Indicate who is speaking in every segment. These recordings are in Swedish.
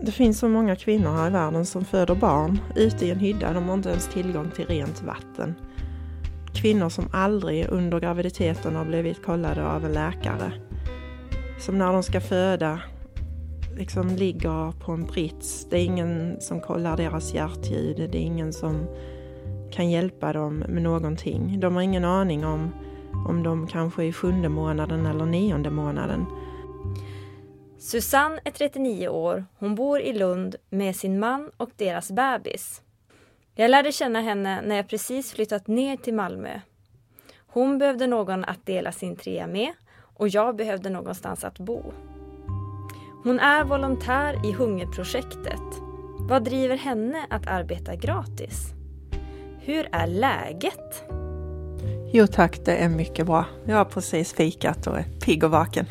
Speaker 1: Det finns så många kvinnor här i världen som föder barn ute i en hydda. De har inte ens tillgång till rent vatten. Kvinnor som aldrig under graviditeten har blivit kollade av en läkare. Som när de ska föda liksom ligger på en brits. Det är ingen som kollar deras hjärtljud. Det är ingen som kan hjälpa dem med någonting. De har ingen aning om de kanske är i 7:e månaden eller 9:e månaden.
Speaker 2: Susanne är 39 år. Hon bor i Lund med sin man och deras bebis. Jag lärde känna henne när jag precis flyttat ner till Malmö. Hon behövde någon att dela sin trea med och jag behövde någonstans att bo. Hon är volontär i Hungerprojektet. Vad driver henne att arbeta gratis? Hur är läget?
Speaker 1: Jo tack, det är mycket bra. Jag har precis fikat och är pigg och vaken.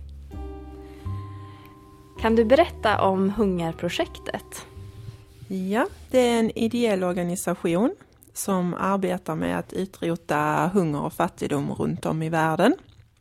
Speaker 2: Kan du berätta om Hungerprojektet?
Speaker 1: Ja, det är en ideell organisation som arbetar med att utrota hunger och fattigdom runt om i världen.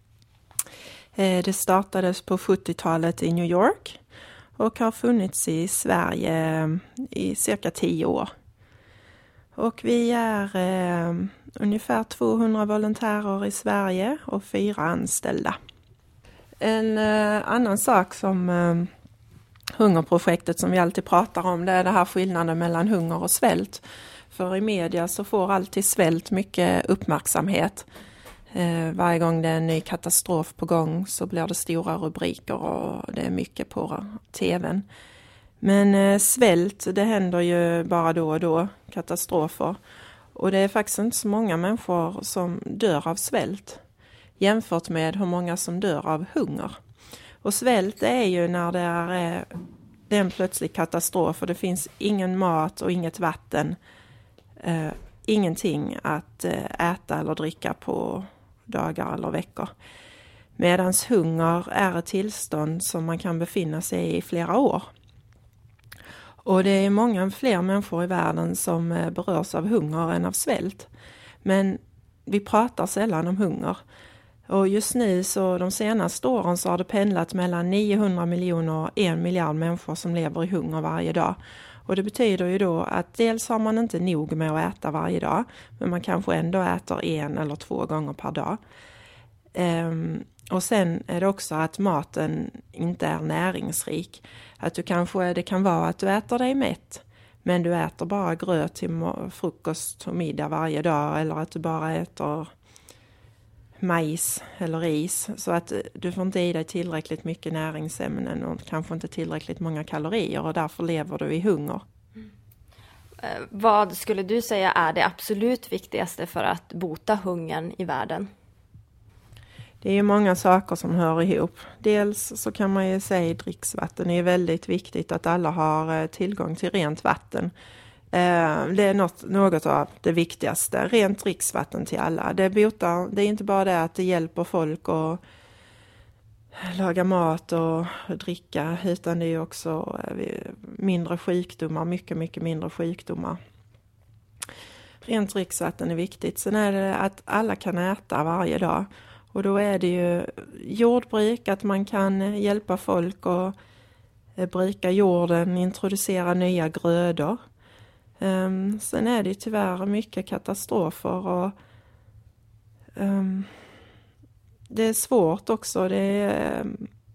Speaker 1: Det startades på 70-talet i New York och har funnits i Sverige i cirka 10 år. Och vi är ungefär 200 volontärer i Sverige och 4 anställda. En annan sak som Hungerprojektet som vi alltid pratar om, det är det här skillnaden mellan hunger och svält. För i media så får alltid svält mycket uppmärksamhet. Varje gång det är en ny katastrof på gång så blir det stora rubriker och det är mycket på tvn. Men svält, det händer ju bara då och då, katastrofer. Och det är faktiskt inte så många människor som dör av svält jämfört med hur många som dör av hunger. Och svält är ju när det är en plötslig katastrof och det finns ingen mat och inget vatten, ingenting att äta eller dricka på dagar eller veckor. Medans hunger är ett tillstånd som man kan befinna sig i flera år. Och det är många fler människor i världen som berörs av hunger än av svält. Men vi pratar sällan om hunger. Och just nu så de senaste åren så har det pendlat mellan 900 miljoner och 1 miljard människor som lever i hunger varje dag. Och det betyder ju då att dels har man inte nog med att äta varje dag, men man kanske ändå äter 1 eller 2 gånger per dag. Och sen är det också att maten inte är näringsrik. Att det kan vara att du äter dig mätt, men du äter bara gröt till frukost och middag varje dag, eller att du bara äter majs eller ris, så att du får inte i dig tillräckligt mycket näringsämnen och kanske inte tillräckligt många kalorier och därför lever du i hunger.
Speaker 2: Vad skulle du säga är det absolut viktigaste för att bota hungern i världen?
Speaker 1: Det är ju många saker som hör ihop. Dels så kan man ju säga att dricksvatten är väldigt viktigt, att alla har tillgång till rent vatten. Det är något av det viktigaste. Rent dricksvatten till alla. Det är inte bara det att det hjälper folk att laga mat och dricka, utan det är också mindre sjukdomar, mycket mindre sjukdomar. Rent dricksvatten är viktigt. Sen är det att alla kan äta varje dag. Och då är det ju jordbruk, att man kan hjälpa folk att bruka jorden, introducera nya grödor. Sen är det tyvärr mycket katastrofer och det är svårt också. Det är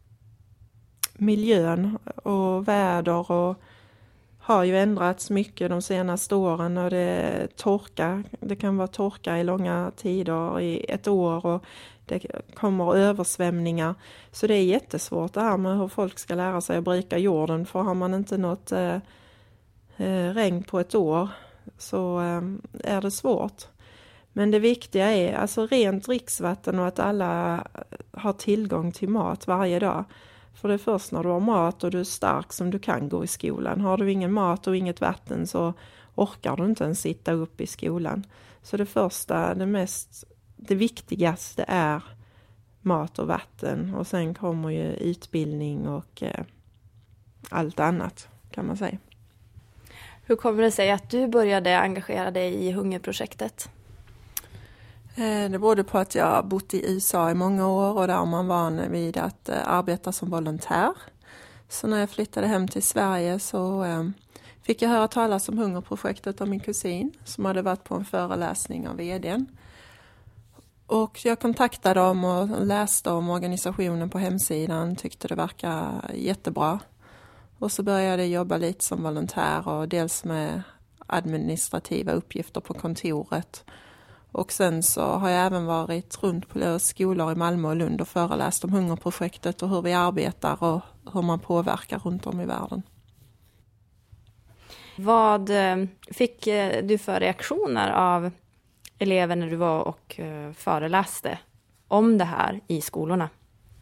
Speaker 1: miljön och väder och har ju ändrats mycket de senaste åren, och det är torka. Det kan vara torka i långa tider, i 1 år, och det kommer översvämningar. Så det är jättesvårt det här med hur folk ska lära sig att bruka jorden, för har man inte något regn på 1 år så är det svårt. Men det viktiga är alltså rent dricksvatten och att alla har tillgång till mat varje dag. För det är först när du har mat och du är stark som du kan gå i skolan. Har du ingen mat och inget vatten så orkar du inte ens sitta upp i skolan. Så det viktigaste är mat och vatten, och sen kommer ju utbildning och allt annat, kan man säga.
Speaker 2: Hur kommer det sig att du började engagera dig i Hungerprojektet?
Speaker 1: Det berodde på att jag bott i USA i många år, och där man van vid att arbeta som volontär. Så när jag flyttade hem till Sverige så fick jag höra talas om hungerprojektet av min kusin som hade varit på en föreläsning av vdn. Och jag kontaktade dem och läste om organisationen på hemsidan, tyckte det verkade jättebra. Och så började jag jobba lite som volontär och dels med administrativa uppgifter på kontoret. Och sen så har jag även varit runt på skolor i Malmö och Lund och föreläst om hungerprojektet och hur vi arbetar och hur man påverkar runt om i världen.
Speaker 2: Vad fick du för reaktioner av elever när du var och föreläste om det här i skolorna?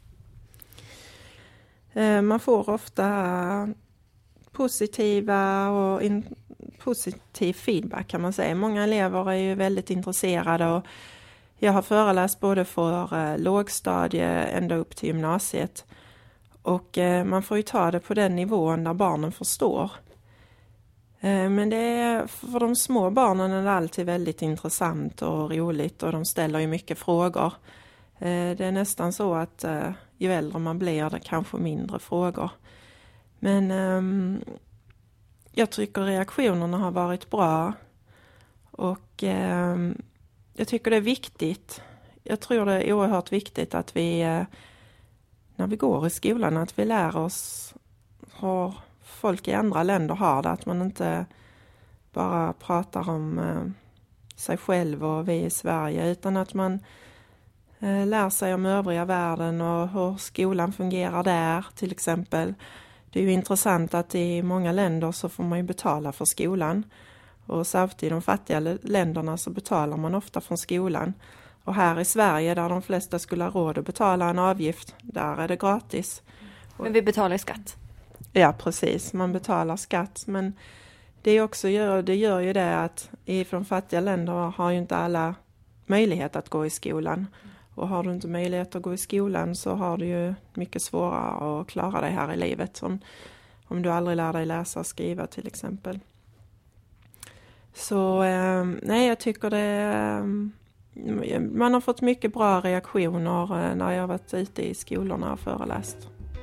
Speaker 1: Man får ofta positiva och positiv feedback kan man säga. Många elever är ju väldigt intresserade och jag har föreläst både för lågstadie ända upp till gymnasiet. Och man får ju ta det på den nivån där barnen förstår. Men det är, för de små barnen är det alltid väldigt intressant och roligt och de ställer ju mycket frågor. Det är nästan så att ju äldre man blir det kanske mindre frågor. Men jag tycker reaktionerna har varit bra och jag tycker det är viktigt. Jag tror det är oerhört viktigt att vi när vi går i skolan att vi lär oss hur folk i andra länder har det. Att man inte bara pratar om sig själv och vi i Sverige utan att man lär sig om övriga världen och hur skolan fungerar där till exempel. Det är ju intressant att i många länder så får man ju betala för skolan och särskilt i de fattiga länderna så betalar man ofta från skolan. Och här i Sverige där de flesta skulle ha råd att betala en avgift, där är det gratis.
Speaker 2: Men vi betalar skatt.
Speaker 1: Ja, precis. Man betalar skatt. Men det gör ju det att från fattiga länder har ju inte alla möjlighet att gå i skolan. Och har du inte möjlighet att gå i skolan så har du ju mycket svårare att klara dig här i livet. Om du aldrig lär dig läsa och skriva till exempel. Så nej, jag tycker man har fått mycket bra reaktioner när jag har varit ute i skolorna och föreläst.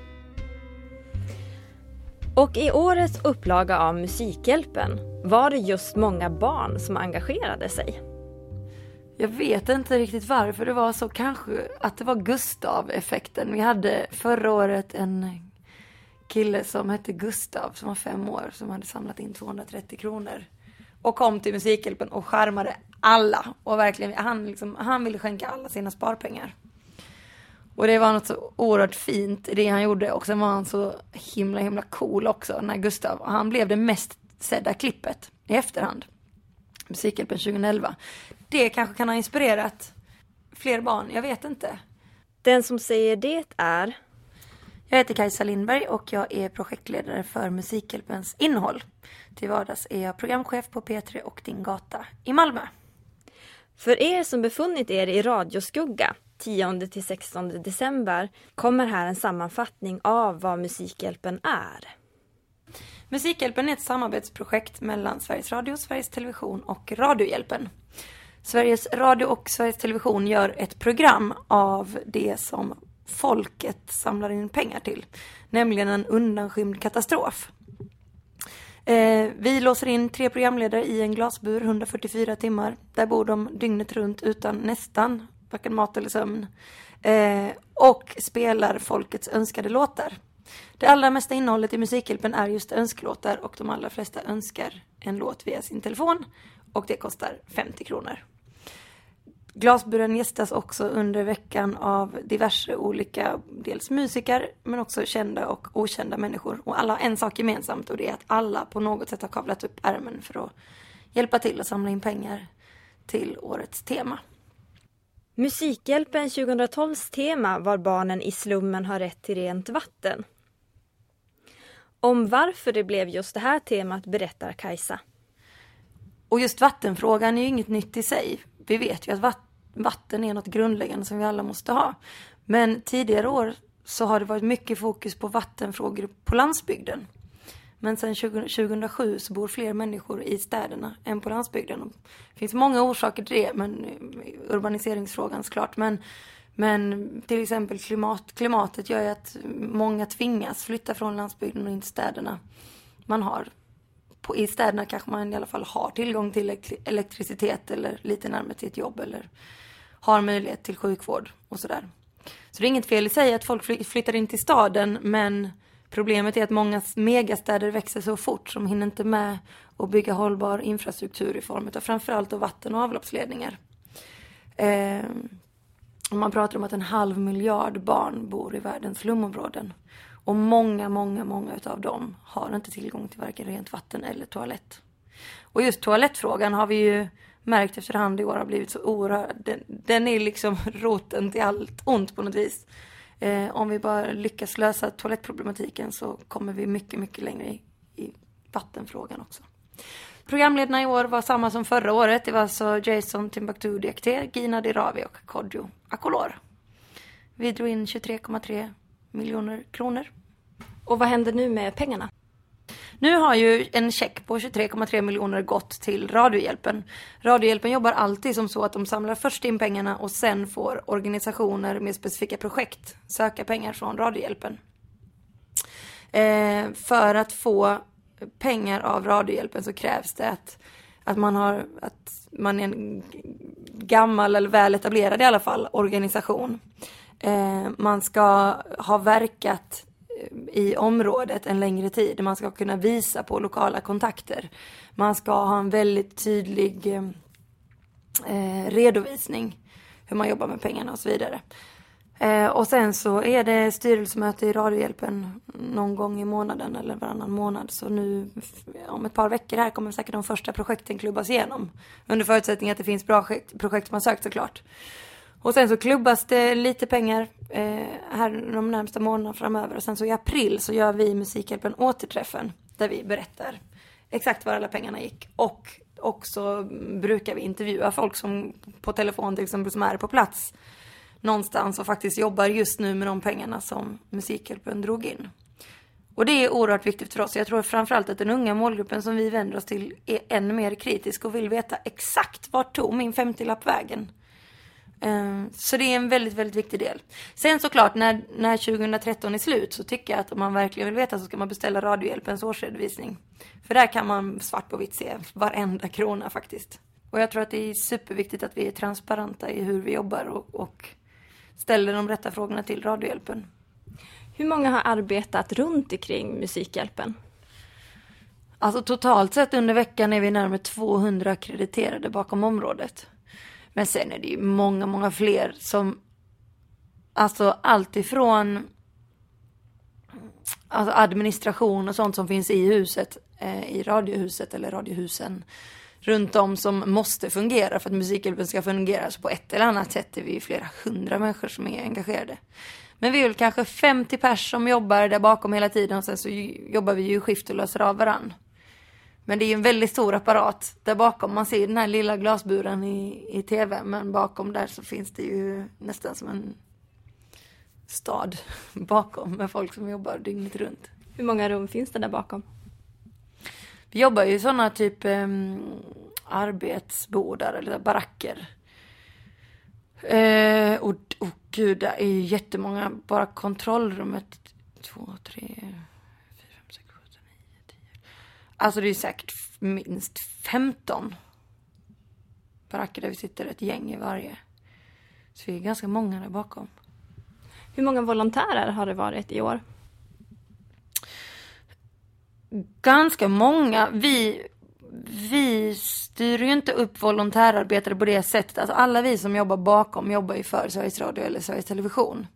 Speaker 2: Och i årets upplaga av Musikhjälpen var det just många barn som engagerade sig.
Speaker 3: Jag vet inte riktigt varför det var så, kanske att det var Gustav-effekten. Vi hade förra året en kille som hette Gustav som var 5 år som hade samlat in 230 kronor. Och kom till Musikhjälpen och skärmade alla. Och verkligen, han ville skänka alla sina sparpengar. Och det var något så oerhört fint i det han gjorde. Och sen var han så himla cool också, när Gustav. Och han blev det mest sedda klippet i efterhand. Musikhjälpen 2011. Det kanske kan ha inspirerat fler barn, jag vet inte.
Speaker 2: Den som säger det är...
Speaker 3: Jag heter Kajsa Lindberg och jag är projektledare för Musikhjälpens innehåll. Till vardags är jag programchef på P3 och Din Gata i Malmö.
Speaker 2: För er som befunnit er i radioskugga 10-16 december kommer här en sammanfattning av vad Musikhjälpen är.
Speaker 3: Musikhjälpen är ett samarbetsprojekt mellan Sveriges Radio, Sveriges Television och Radiohjälpen. Sveriges Radio och Sveriges Television gör ett program av det som folket samlar in pengar till. Nämligen en undanskymd katastrof. Vi låser in 3 programledare i en glasbur 144 timmar. Där bor de dygnet runt utan nästan varken mat eller sömn. Och spelar folkets önskade låtar. Det allra mesta innehållet i Musikhjälpen är just önskelåtar och de allra flesta önskar en låt via sin telefon och det kostar 50 kronor. Glasburen gästas också under veckan av diverse olika, dels musiker men också kända och okända människor. Och alla har en sak gemensamt och det är att alla på något sätt har kavlat upp ärmen för att hjälpa till och samla in pengar till årets tema.
Speaker 2: Musikhjälpen 2012s tema var barnen i slummen har rätt till rent vatten. Om varför det blev just det här temat berättar Kajsa.
Speaker 3: Och just vattenfrågan är ju inget nytt i sig. Vi vet ju att vatten är något grundläggande som vi alla måste ha. Men tidigare år så har det varit mycket fokus på vattenfrågor på landsbygden. Men sedan 2007 så bor fler människor i städerna än på landsbygden. Det finns många orsaker till det, men urbaniseringsfrågan såklart. Men Men till exempel klimatet gör ju att många tvingas flytta från landsbygden och in till städerna. I städerna kanske man i alla fall har tillgång till elektricitet eller lite närmare till ett jobb eller har möjlighet till sjukvård och sådär. Så det är inget fel i sig att folk flyttar in till staden, men problemet är att många megastäder växer så fort som hinner inte med att bygga hållbar infrastruktur i form av framförallt vatten- och avloppsledningar. Och man pratar om att 500 miljoner barn bor i världens slumområden. Och många utav dem har inte tillgång till varken rent vatten eller toalett. Och just toalettfrågan har vi ju märkt efterhand i år har blivit så oerhört. Den är liksom roten till allt ont på något vis. Om vi bara lyckas lösa toalettproblematiken så kommer vi mycket längre i vattenfrågan också. Programledarna i år var samma som förra året. Det var alltså Jason Timbuktu Diakité, Gina Dirawi och Kodjo Akolor. Vi drog in 23,3 miljoner kronor.
Speaker 2: Och vad händer nu med pengarna?
Speaker 3: Nu har ju en check på 23,3 miljoner gått till Radiohjälpen. Radiohjälpen jobbar alltid som så att de samlar först in pengarna och sen får organisationer med specifika projekt söka pengar från Radiohjälpen. För att få pengar av Radiohjälpen så krävs det att man är en gammal eller väl etablerad i alla fall organisation. Man ska ha verkat i området en längre tid. Man ska kunna visa på lokala kontakter. Man ska ha en väldigt tydlig redovisning hur man jobbar med pengarna och så vidare. Och sen så är det styrelsemöte i Radiohjälpen någon gång i månaden eller varannan månad. Så nu om ett par veckor här kommer säkert de första projekten klubbas igenom. Under förutsättning att det finns bra projekt som har sökt såklart. Och sen så klubbas det lite pengar här de närmsta månaderna framöver. Och sen så i april så gör vi Musikhjälpen återträffen. Där vi berättar exakt var alla pengarna gick. Och också brukar vi intervjua folk som på telefon till exempel som är på plats någonstans och faktiskt jobbar just nu med de pengarna som Musikhjälpen drog in. Och det är oerhört viktigt för oss. Jag tror framförallt att den unga målgruppen som vi vänder oss till är ännu mer kritisk och vill veta exakt vart tog min 50-lapp vägen. Så det är en väldigt viktig del. Sen såklart när 2013 är slut så tycker jag att om man verkligen vill veta så ska man beställa Radiohjälpens årsredovisning. För där kan man svart på vitt se varenda krona faktiskt. Och jag tror att det är superviktigt att vi är transparenta i hur vi jobbar och ställer de rätta frågorna till Radiohjälpen.
Speaker 2: Hur många har arbetat runt omkring Musikhjälpen?
Speaker 3: Alltså totalt sett under veckan är vi närmare 200 akkrediterade bakom området. Men sen är det ju många fler som, alltså allt ifrån administration och sånt som finns i huset, i radiohuset eller radiohusen runt om som måste fungera för att Musikhjälpen ska fungera. Så på ett eller annat sätt är vi flera 100 människor som är engagerade. Men vi är väl kanske 50 pers som jobbar där bakom hela tiden och sen så jobbar vi ju i skift och löser av varann. Men det är ju en väldigt stor apparat där bakom. Man ser den här lilla glasburen i tv. Men bakom där så finns det ju nästan som en stad bakom med folk som jobbar dygnet runt.
Speaker 2: Hur många rum finns det där bakom?
Speaker 3: Vi jobbar ju i sådana typ arbetsbordar eller baracker. Och gud, det är ju jättemånga. Bara kontrollrummet 2, 3, 4, 5, 6, 7, 8, 9, 10. Alltså det är säkert minst 15 baracker där vi sitter ett gäng i varje. Så vi är ganska många där bakom.
Speaker 2: Hur många volontärer har det varit i år?
Speaker 3: Ganska många. Vi styr ju inte upp volontärarbetare på det sättet. Alltså alla vi som jobbar bakom jobbar ju för Sveriges Radio eller Sveriges Television.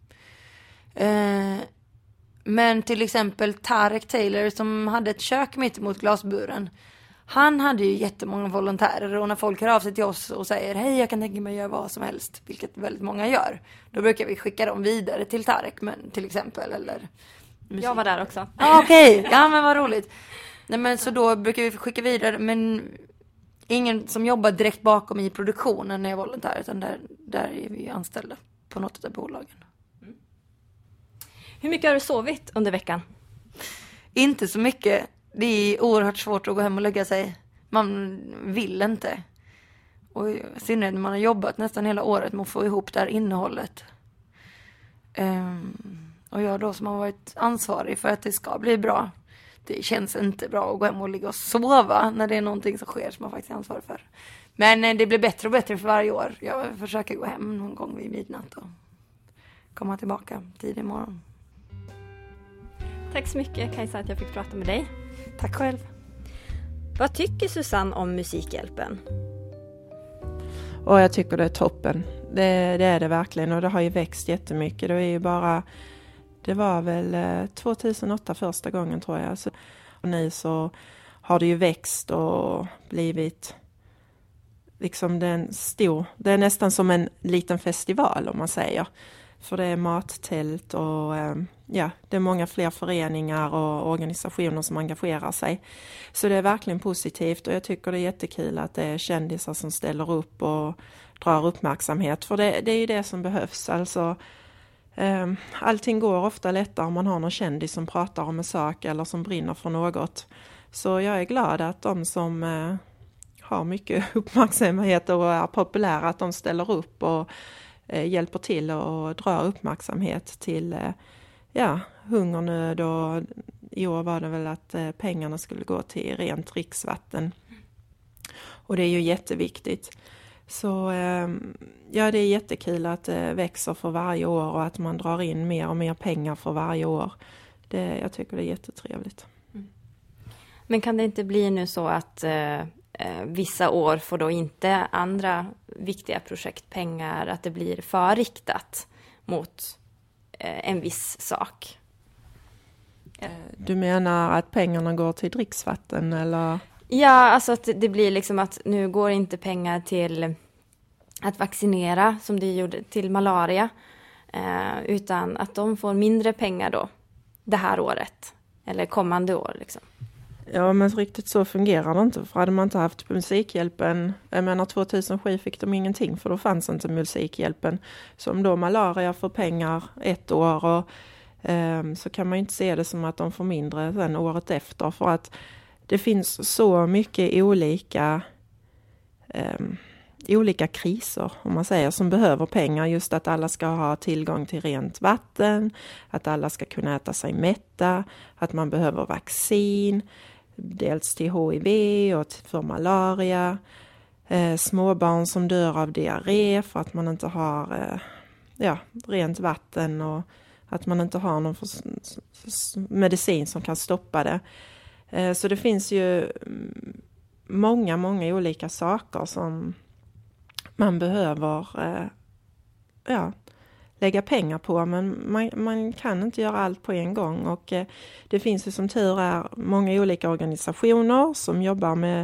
Speaker 3: Men till exempel Tarek Taylor som hade ett kök mitt emot glasburen. Han hade ju jättemånga volontärer och när folk hör av sig till oss och säger hej, jag kan tänka mig att göra vad som helst, vilket väldigt många gör. Då brukar vi skicka dem vidare till Tarek till exempel. Eller
Speaker 2: jag var där också.
Speaker 3: Okej. Ja, men vad roligt. Nej, men så då brukar vi skicka vidare, men ingen som jobbar direkt bakom i produktionen är volontär, utan där är vi anställda på något av bolagen.
Speaker 2: Hur mycket har du sovit under veckan?
Speaker 3: Inte så mycket. Det är oerhört svårt att gå hem och lägga sig. Man vill inte. Och i synnerhet när man har jobbat nästan hela året med att få ihop det här innehållet. Och jag då som har varit ansvarig för att det ska bli bra. Det känns inte bra att gå hem och ligga och sova när det är någonting som sker som man faktiskt är ansvarig för. Men det blir bättre och bättre för varje år. Jag försöker gå hem någon gång vid midnatt och komma tillbaka tidig morgon.
Speaker 2: Tack så mycket Kajsa att jag fick prata med dig.
Speaker 3: Tack själv.
Speaker 2: Vad tycker Susanne om Musikhjälpen?
Speaker 1: Och jag tycker det är toppen. Det är det verkligen, och det har ju växt jättemycket. Det var väl 2008 första gången tror jag. Och nu så har det ju växt och blivit liksom det är nästan som en liten festival om man säger. För det är mattält och det är många fler föreningar och organisationer som engagerar sig. Så det är verkligen positivt, och jag tycker det är jättekul att det är kändisar som ställer upp och drar uppmärksamhet. För det är ju det som behövs. Alltså, allting går ofta lättare om man har någon kändis som pratar om en sak eller som brinner för något. Så jag är glad att de som har mycket uppmärksamhet och är populära, att de ställer upp och hjälper till och drar uppmärksamhet till hungernöd, och i år var det väl att pengarna skulle gå till rent dricksvatten. Och det är ju jätteviktigt. Så det är jättekul att det växer för varje år och att man drar in mer och mer pengar för varje år. Jag tycker det är jättetrevligt.
Speaker 2: Men kan det inte bli nu så att vissa år får då inte andra viktiga projektpengar, att det blir förriktat mot en viss sak?
Speaker 1: Du menar att pengarna går till dricksvatten eller?
Speaker 2: Ja, alltså att det blir liksom att nu går inte pengar till att vaccinera som det gjorde till malaria, utan att de får mindre pengar då det här året eller kommande år liksom.
Speaker 1: Ja, men riktigt så fungerar det inte. För hade man inte haft Musikhjälpen, jag menar 2007 fick de ingenting för då fanns inte Musikhjälpen. Så om då malaria får pengar ett år och så kan man ju inte se det som att de får mindre sen året efter. För att det finns så mycket olika kriser, om man säger, som behöver pengar. Just att alla ska ha tillgång till rent vatten, att alla ska kunna äta sig mätta, att man behöver vaccin, dels till HIV och för malaria, småbarn som dör av diarré för att man inte har rent vatten och att man inte har någon medicin som kan stoppa det. Så det finns ju många olika saker som man behöver lägga pengar på, men man kan inte göra allt på en gång. Och det finns ju som tur är många olika organisationer som jobbar med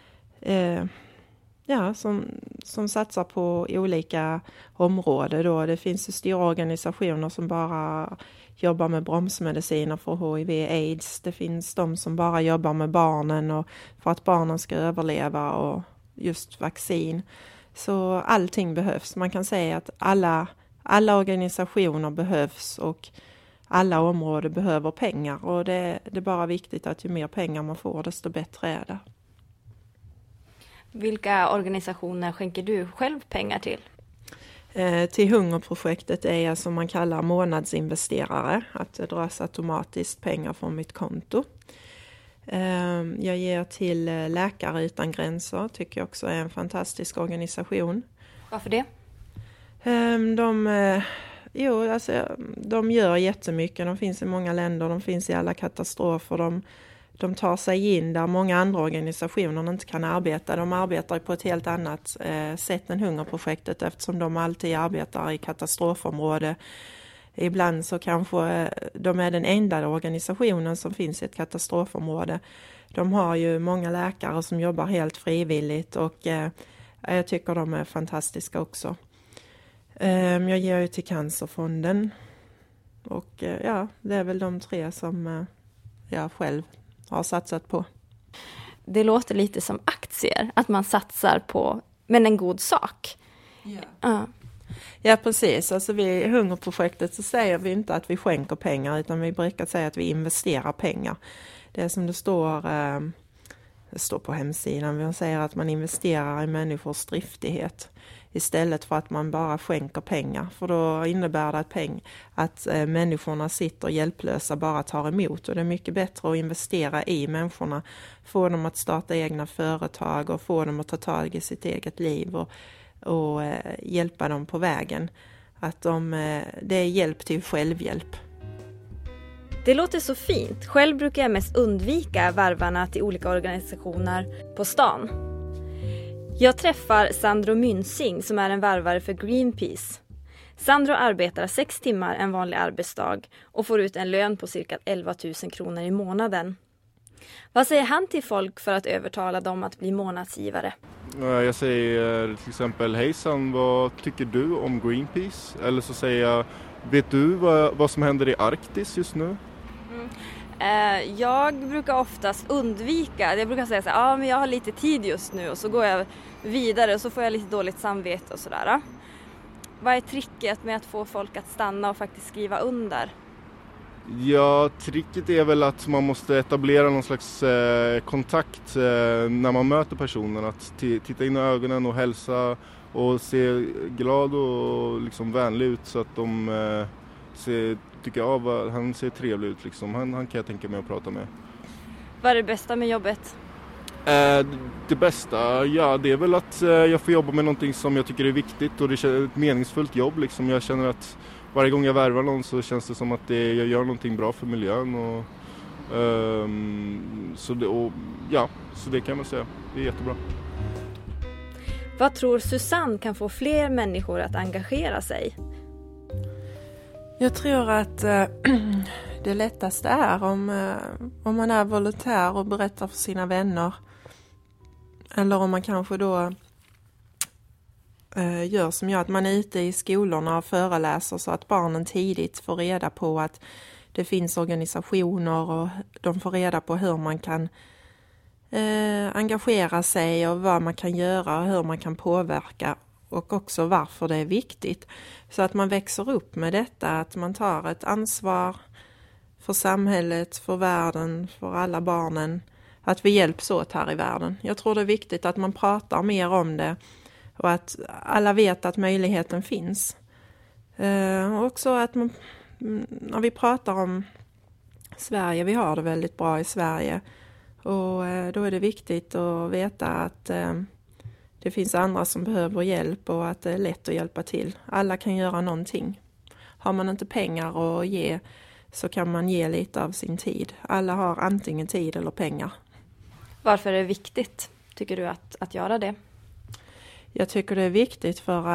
Speaker 1: som satsar på olika områden då. Det finns ju stora organisationer som bara jobbar med bromsmediciner för HIV/AIDS. Det finns de som bara jobbar med barnen och för att barnen ska överleva och just vaccin. Så allting behövs. Man kan säga att alla organisationer behövs och alla områden behöver pengar. Och det är bara viktigt att ju mer pengar man får, desto bättre är det.
Speaker 2: Vilka organisationer skänker du själv pengar till?
Speaker 1: Till hungerprojektet är jag som man kallar månadsinvesterare. Att det dras automatiskt pengar från mitt konto. Jag ger till Läkare utan gränser, tycker jag också är en fantastisk organisation.
Speaker 2: Varför det?
Speaker 1: De gör jättemycket. De finns i många länder, de finns i alla katastrofer. De tar sig in där många andra organisationer inte kan arbeta. De arbetar på ett helt annat sätt än hungerprojektet eftersom de alltid arbetar i katastrofområde. Ibland så kanske de är den enda organisationen som finns i ett katastrofområde. De har ju många läkare som jobbar helt frivilligt och jag tycker de är fantastiska också. Jag ger ju till Cancerfonden och det är väl de tre som jag själv har satsat på.
Speaker 2: Det låter lite som aktier, att man satsar på en god sak.
Speaker 1: Ja, precis. Alltså i hungerprojektet så säger vi inte att vi skänker pengar utan vi brukar säga att vi investerar pengar. Det är som det står på hemsidan. Vi säger att man investerar i människors driftighet. istället för att man bara skänker pengar. För då innebär det att människorna sitter hjälplösa, bara tar emot. Och det är mycket bättre att investera i människorna, få dem att starta egna företag och få dem att ta tag i sitt eget liv och hjälpa dem på vägen. Att det är hjälp till självhjälp.
Speaker 2: Det låter så fint. Själv brukar jag mest undvika värvarna till olika organisationer på stan. Jag träffar Sandro Münsing som är en värvare för Greenpeace. Sandro arbetar 6 timmar en vanlig arbetsdag och får ut en lön på cirka 11 000 kronor i månaden. Vad säger han till folk för att övertala dem att bli månadsgivare?
Speaker 4: Jag säger till exempel, hejsan, vad tycker du om Greenpeace? Eller så säger jag, vet du vad som händer i Arktis just nu?
Speaker 2: Jag brukar oftast undvika, jag brukar säga så här, men jag har lite tid just nu, och så går jag vidare och så får jag lite dåligt samvete och sådär. Vad är tricket med att få folk att stanna och faktiskt skriva under?
Speaker 4: Ja, tricket är väl att man måste etablera någon slags kontakt när man möter personen. Att titta in i ögonen och hälsa och se glad och liksom vänlig ut, så att de tycker han ser trevlig ut. Liksom. Han kan jag tänka mig att prata med.
Speaker 2: Vad är det bästa med jobbet?
Speaker 4: Det bästa, ja, det är väl att jag får jobba med någonting som jag tycker är viktigt, och det är ett meningsfullt jobb. Liksom. Jag känner att varje gång jag värvar någon så känns det som att jag gör någonting bra för miljön. Så det kan man säga. Det är jättebra.
Speaker 2: Vad tror Susanne kan få fler människor att engagera sig?
Speaker 1: Jag tror att det lättaste är om man är volontär och berättar för sina vänner. Eller om man kanske då gör som jag, att man är ute i skolorna och föreläser, så att barnen tidigt får reda på att det finns organisationer, och de får reda på hur man kan engagera sig och vad man kan göra och hur man kan påverka, och också varför det är viktigt. Så att man växer upp med detta, att man tar ett ansvar för samhället, för världen, för alla barnen. Att vi hjälps åt här i världen. Jag tror det är viktigt att man pratar mer om det, och att alla vet att möjligheten finns. Och också att när vi pratar om Sverige, vi har det väldigt bra i Sverige. Och då är det viktigt att veta att det finns andra som behöver hjälp, och att det är lätt att hjälpa till. Alla kan göra någonting. Har man inte pengar att ge, så kan man ge lite av sin tid. Alla har antingen tid eller pengar.
Speaker 2: Varför är det viktigt, tycker du, att göra det?
Speaker 1: Jag tycker det är viktigt för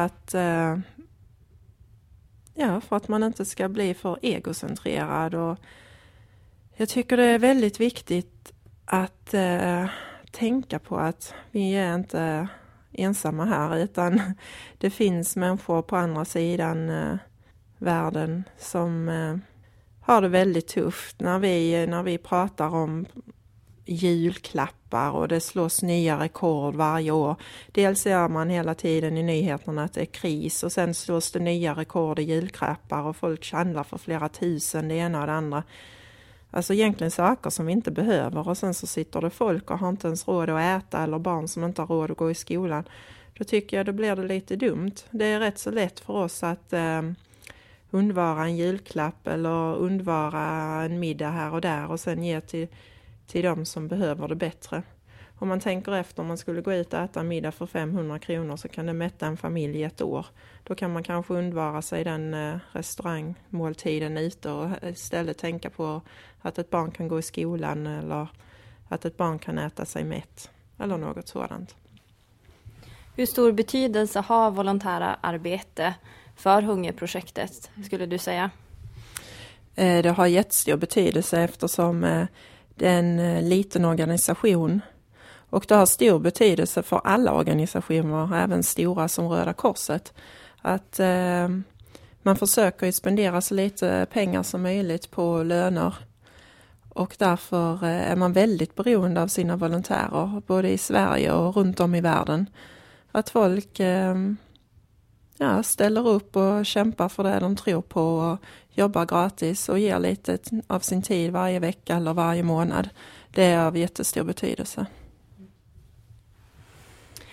Speaker 1: att man inte ska bli för egocentrerad. Och jag tycker det är väldigt viktigt att tänka på att vi är inte ensamma här, utan det finns människor på andra sidan världen som har det väldigt tufft. När vi pratar om julklappar och det slås nya rekord varje år. Dels ser man hela tiden i nyheterna att det är kris, och sen slås det nya rekord i julklappar och folk handlar för flera tusen, det ena och det andra. Alltså egentligen saker som vi inte behöver, och sen så sitter det folk och har inte ens råd att äta, eller barn som inte har råd att gå i skolan. Då tycker jag då blir det lite dumt. Det är rätt så lätt för oss att undvara en julklapp eller undvara en middag här och där, och sen ge till de som behöver det bättre. Om man tänker efter, om man skulle gå ut och äta middag för 500 kronor, så kan det mätta en familj i ett år. Då kan man kanske undvara sig den restaurangmåltiden ute och istället tänka på att ett barn kan gå i skolan, eller att ett barn kan äta sig mätt, eller något sådant.
Speaker 2: Hur stor betydelse har volontära arbete för hungerprojektet, skulle du säga?
Speaker 1: Det har jättestor betydelse, eftersom det är en liten organisation, och det har stor betydelse för alla organisationer, även stora som Röda Korset, att man försöker ju spendera så lite pengar som möjligt på löner, och därför är man väldigt beroende av sina volontärer både i Sverige och runt om i världen. Att folk ställer upp och kämpar för det de tror på och jobbar gratis och ger lite av sin tid varje vecka eller varje månad. Det är av jättestor betydelse.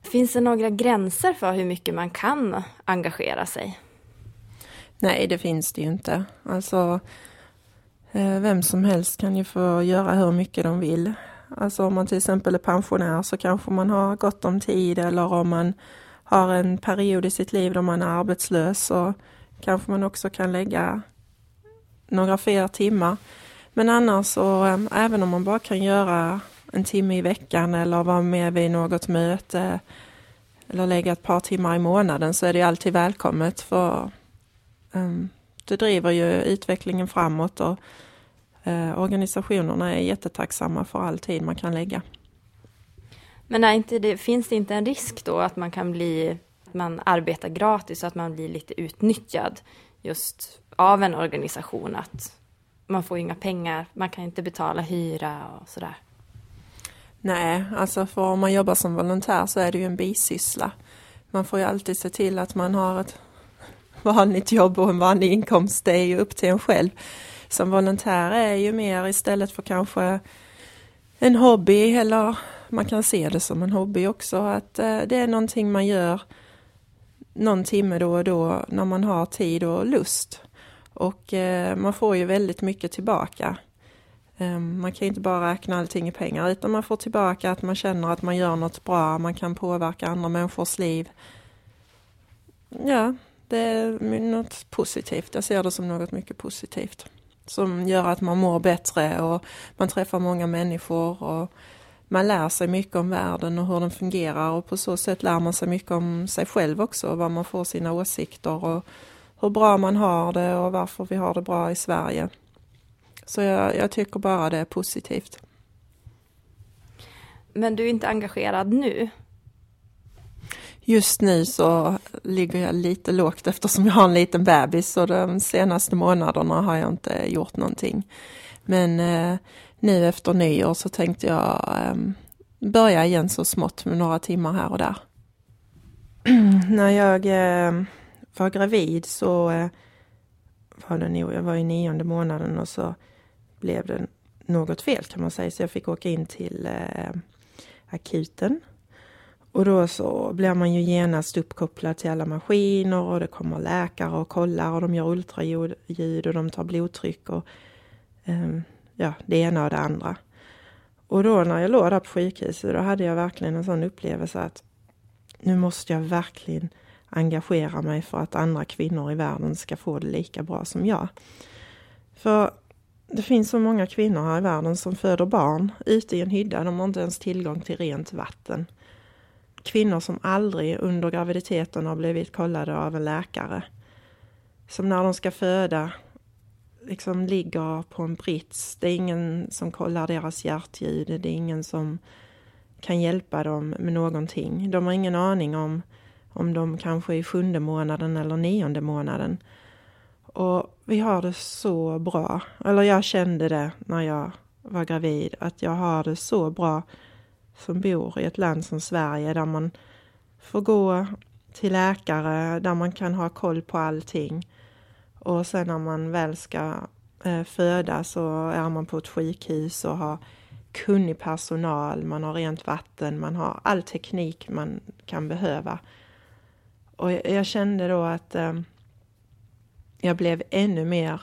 Speaker 2: Finns det några gränser för hur mycket man kan engagera sig?
Speaker 1: Nej, det finns det ju inte. Alltså, vem som helst kan ju få göra hur mycket de vill. Alltså om man till exempel är pensionär så kanske man har gott om tid, eller om man har en period i sitt liv då man är arbetslös så kanske man också kan lägga några fler timmar. Men annars så, även om man bara kan göra en timme i veckan eller vara med vid något möte eller lägga ett par timmar i månaden, så är det alltid välkommet, för det driver ju utvecklingen framåt, och organisationerna är jättetacksamma för all tid man kan lägga.
Speaker 2: Men finns det inte en risk då att man arbetar gratis och att man blir lite utnyttjad just av en organisation, att man får inga pengar, man kan inte betala hyra och sådär?
Speaker 1: Nej, alltså för om man jobbar som volontär så är det ju en bisyssla. Man får ju alltid se till att man har ett vanligt jobb och en vanlig inkomst. Det är ju upp till en själv. Som volontär är ju mer, istället för kanske en hobby, eller man kan se det som en hobby också, att det är någonting man gör någon timme då och då när man har tid och lust. Och man får ju väldigt mycket tillbaka. Man kan inte bara räkna allting i pengar, utan man får tillbaka att man känner att man gör något bra, man kan påverka andra människors liv. Ja, det är något positivt. Jag ser det som något mycket positivt som gör att man mår bättre och man träffar många människor och man lär sig mycket om världen och hur den fungerar, och på så sätt lär man sig mycket om sig själv också, vad man får sina åsikter och hur bra man har det och varför vi har det bra i Sverige. Så jag tycker bara det är positivt.
Speaker 2: Men du är inte engagerad nu?
Speaker 1: Just nu så ligger jag lite lågt eftersom jag har en liten bebis, och de senaste månaderna har jag inte gjort någonting. Men nu efter nyår så tänkte jag börja igen så smått med några timmar här och där. När jag var gravid så var det nog, jag var i 9:e månaden, och så blev det något fel kan man säga, så jag fick åka in till akuten. Och då så blir man ju genast uppkopplad till alla maskiner, och det kommer läkare och kollar, och de gör ultraljud och de tar blodtryck och det ena och det andra. Och då när jag låg där på sjukhuset, då hade jag verkligen en sån upplevelse att nu måste jag verkligen engagera mig för att andra kvinnor i världen ska få det lika bra som jag. För det finns så många kvinnor här i världen som föder barn ute i en hydda. De har inte ens tillgång till rent vatten. Kvinnor som aldrig under graviditeten har blivit kollade av en läkare. Som när de ska föda liksom ligger på en brits. Det är ingen som kollar deras hjärtljud. Det är ingen som kan hjälpa dem med någonting. De har ingen aning om de kanske är i 7:e månaden eller 9:e månaden. Och vi har det så bra. Eller jag kände det när jag var gravid. Att jag har det så bra som bor i ett land som Sverige. Där man får gå till läkare. Där man kan ha koll på allting. Och sen när man väl ska föda så är man på ett sjukhus och har kunnig personal. Man har rent vatten. Man har all teknik man kan behöva. Och jag kände då att jag blev ännu mer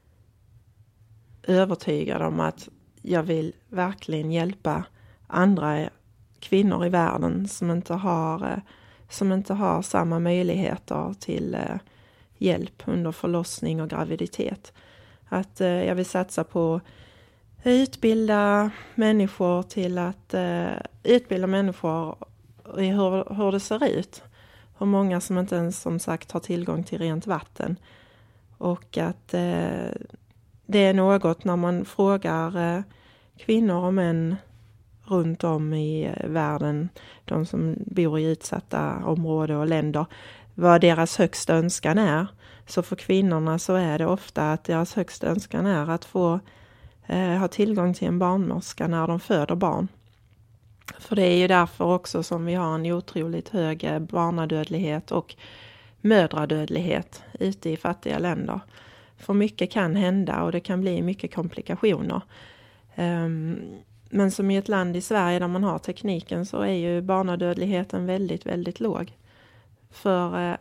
Speaker 1: övertygad om att jag vill verkligen hjälpa andra kvinnor i världen som inte har samma möjligheter till hjälp under förlossning och graviditet. Att jag vill satsa på utbilda människor till att utbilda människor i hur det ser ut. Hur många som inte ens som sagt har tillgång till rent vatten. Och att det är något när man frågar kvinnor och män runt om i världen, de som bor i utsatta områden och länder, vad deras högsta önskan är. Så för kvinnorna så är det ofta att deras högsta önskan är att få ha tillgång till en barnmorska när de föder barn. För det är ju därför också som vi har en otroligt hög barnadödlighet och mödradödlighet ute i fattiga länder. För mycket kan hända och det kan bli mycket komplikationer. Men som i ett land i Sverige där man har tekniken så är ju barnadödligheten väldigt, väldigt låg. För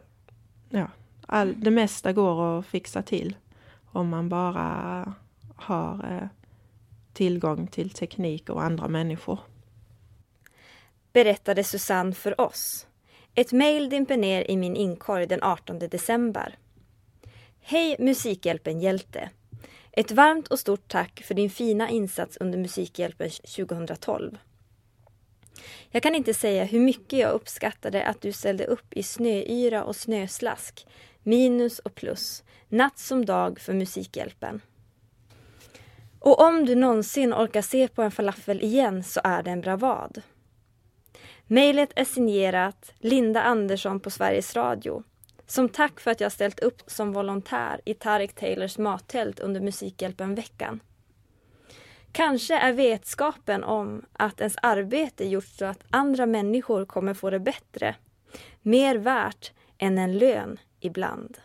Speaker 1: det mesta går att fixa till om man bara har tillgång till teknik och andra människor.
Speaker 2: Berättade Susanne för oss. Ett mejl dimper ner i min inkorg den 18 december. Hej Musikhjälpen Hjälte. Ett varmt och stort tack för din fina insats under Musikhjälpen 2012. Jag kan inte säga hur mycket jag uppskattade att du ställde upp i snöyra och snöslask, minus och plus, natt som dag för Musikhjälpen. Och om du någonsin orkar se på en falafel igen så är det en bravad. Mejlet är signerat Linda Andersson på Sveriges Radio. Som tack för att jag ställt upp som volontär i Tarek Taylors mattält under Musikhjälpen-veckan. Kanske är vetskapen om att ens arbete gjort så att andra människor kommer få det bättre mer värt än en lön ibland.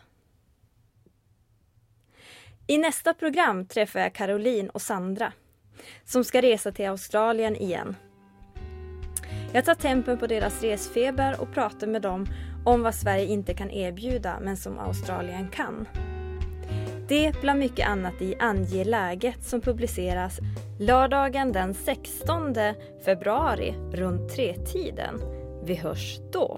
Speaker 2: I nästa program träffar jag Caroline och Sandra som ska resa till Australien igen. Jag tar tempen på deras resfeber och pratar med dem om vad Sverige inte kan erbjuda men som Australien kan. Det bland mycket annat i Ange läget som publiceras lördagen den 16 februari runt 3-tiden. Vi hörs då.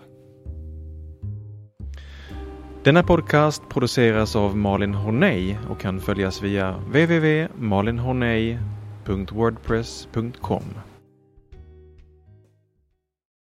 Speaker 5: Denna podcast produceras av Malin Horney och kan följas via www.malinhorney.wordpress.com.